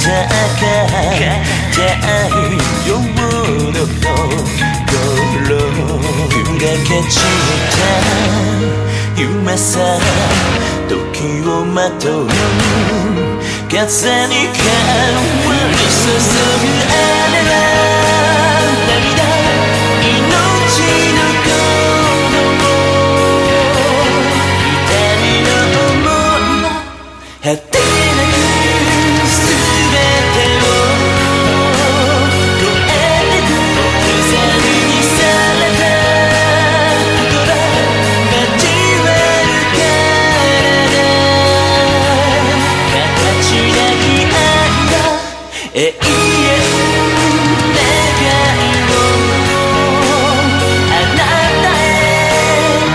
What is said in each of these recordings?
夜の頃砕け散った夢さ時をまとう風に変わり注ぐあれは涙命の子供二人の想いは果てなく全てを永遠願いをあなたへ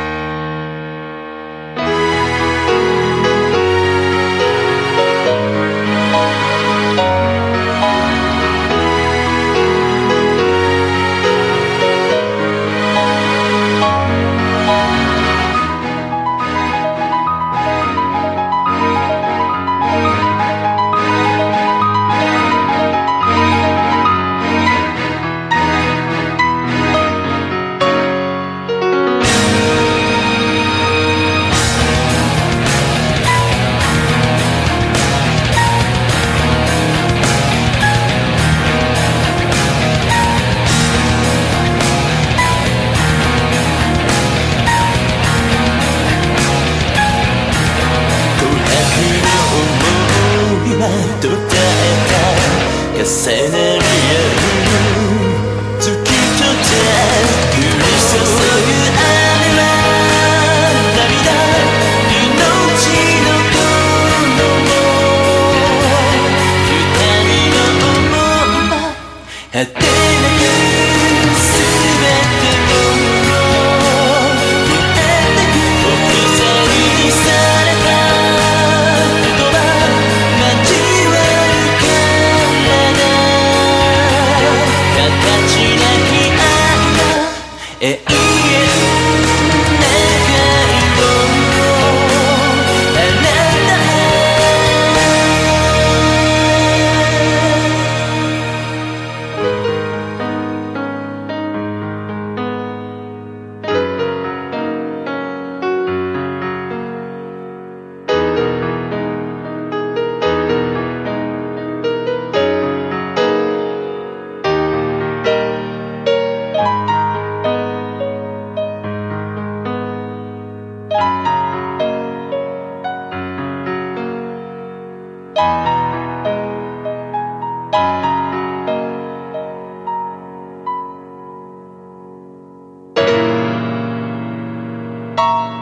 と耐えた重なり合う月とて降り注ぐ雨は涙命の子供二人の想いは果てなく全てを永遠願いをあなたへ